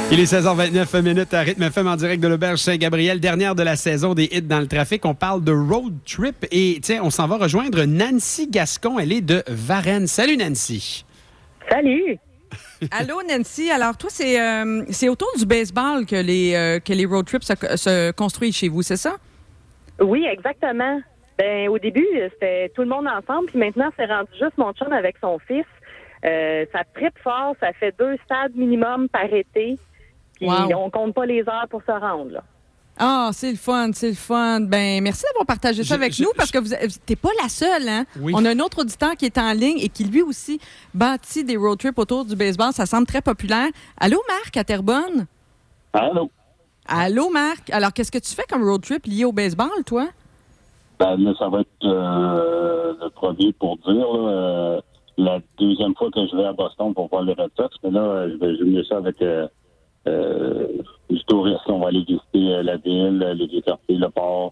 Il est 16h29 minutes à Rythme FM en direct de l'Auberge Saint-Gabriel, dernière de la saison des hits dans le trafic. On parle de road trip et tiens, on s'en va rejoindre Nancy Gascon. Elle est de Varennes. Salut Nancy. Salut. Allô Nancy. Alors toi, c'est autour du baseball que les road trips se construisent chez vous, c'est ça? Oui, exactement. Ben au début, c'était tout le monde ensemble, puis maintenant, c'est rendu juste mon chum avec son fils. Ça trippe fort, ça fait 2 stades minimum par été. Puis on compte pas les heures pour se rendre, là. Ah, c'est le fun, c'est le fun. Ben, merci d'avoir partagé ça avec nous parce que t'es pas la seule, hein? Oui. On a un autre auditeur qui est en ligne et qui lui aussi bâtit des road trips autour du baseball. Ça semble très populaire. Allô, Marc, à Terrebonne? Allô? Allô, Marc. Alors, qu'est-ce que tu fais comme road trip lié au baseball, toi? Ben, là, ça va être le premier pour dire, là, la deuxième fois que je vais à Boston pour voir les Red Sox, mais là, je vais jumeler ça avec du tourisme. On va aller visiter la ville, les vieux quartiers, le port.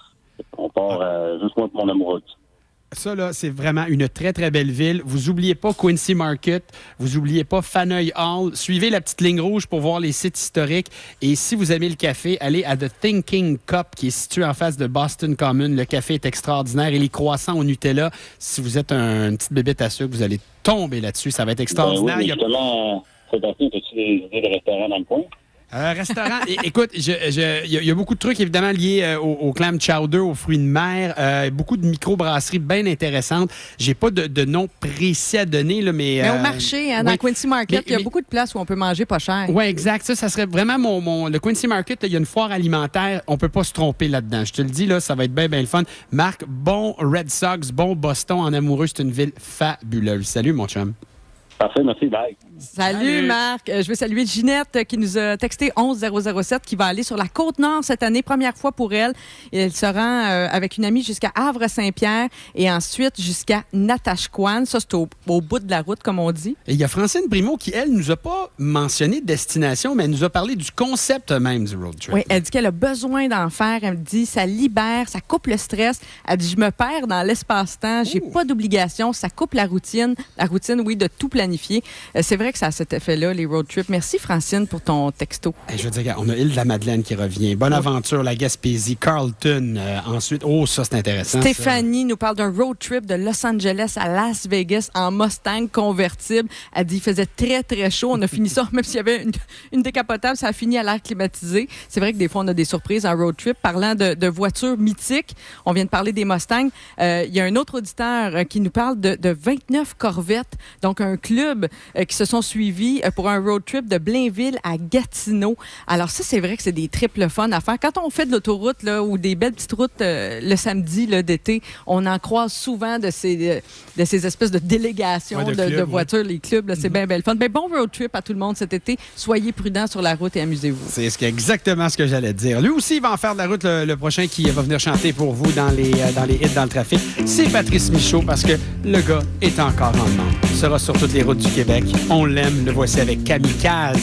On part juste moi et mon amoureux. Ça, là, c'est vraiment une très, très belle ville. Vous oubliez pas Quincy Market. Vous oubliez pas Faneuil Hall. Suivez la petite ligne rouge pour voir les sites historiques. Et si vous aimez le café, allez à The Thinking Cup, qui est situé en face de Boston Common. Le café est extraordinaire. Et les croissants au Nutella, si vous êtes une petite bébête à sucre, vous allez tomber là-dessus. Ça va être extraordinaire. Ben oui, justement, Sébastien, as-tu des idées de restaurants dans le coin? Restaurant, écoute, il y a beaucoup de trucs évidemment liés au clam chowder, aux fruits de mer, beaucoup de microbrasseries bien intéressantes. J'ai pas de nom précis à donner, là, mais au marché, hein, dans le Quincy Market, il y a beaucoup de places où on peut manger pas cher. Oui, exact. Ça serait vraiment le Quincy Market. Il y a une foire alimentaire. On peut pas se tromper là-dedans. Je te le dis, là, ça va être bien, bien le fun. Marc, bon Red Sox, bon Boston en amoureux. C'est une ville fabuleuse. Salut, mon chum. Parfait, merci, bye. Salut Marc. Je veux saluer Ginette qui nous a texté 11007 qui va aller sur la Côte-Nord cette année, première fois pour elle. Et elle se rend avec une amie jusqu'à Havre-Saint-Pierre et ensuite jusqu'à Natashquan. Ça, c'est au bout de la route, comme on dit. Et il y a Francine Primo qui, elle, nous a pas mentionné de destination, mais elle nous a parlé du concept même du road trip. Oui, elle dit qu'elle a besoin d'en faire. Elle me dit, ça libère, ça coupe le stress. Elle dit, je me perds dans l'espace-temps, j'ai pas d'obligation, ça coupe la routine. La routine, oui, de tout planifier. C'est vrai que ça a cet effet-là, les road trips. Merci, Francine, pour ton texto. Je veux dire, on a Île-de-la-Madeleine qui revient. Bonaventure, la Gaspésie, Carlton. Ensuite, ça, c'est intéressant. Stéphanie nous parle d'un road trip de Los Angeles à Las Vegas en Mustang convertible. Elle dit qu'il faisait très, très chaud. On a fini ça, même s'il y avait une décapotable, ça a fini à l'air climatisé. C'est vrai que des fois, on a des surprises en road trip. Parlant de voitures mythiques, on vient de parler des Mustangs. Il y a un autre auditeur qui nous parle de 29 Corvettes, donc un club qui se sont suivis pour un road trip de Blainville à Gatineau. Alors ça, c'est vrai que c'est des trips le fun à faire. Quand on fait de l'autoroute là, ou des belles petites routes le samedi là, d'été, on en croise souvent de ces espèces de délégations de voitures, les clubs. Là, c'est bien le fun. Bon road trip à tout le monde cet été. Soyez prudents sur la route et amusez-vous. C'est exactement ce que j'allais dire. Lui aussi, il va en faire de la route le prochain qui va venir chanter pour vous dans les hits dans le trafic. C'est Patrice Michaud parce que le gars est encore en demande. Il sera sur toutes les routes du Québec. On l'aime. Le voici avec Kamikaze.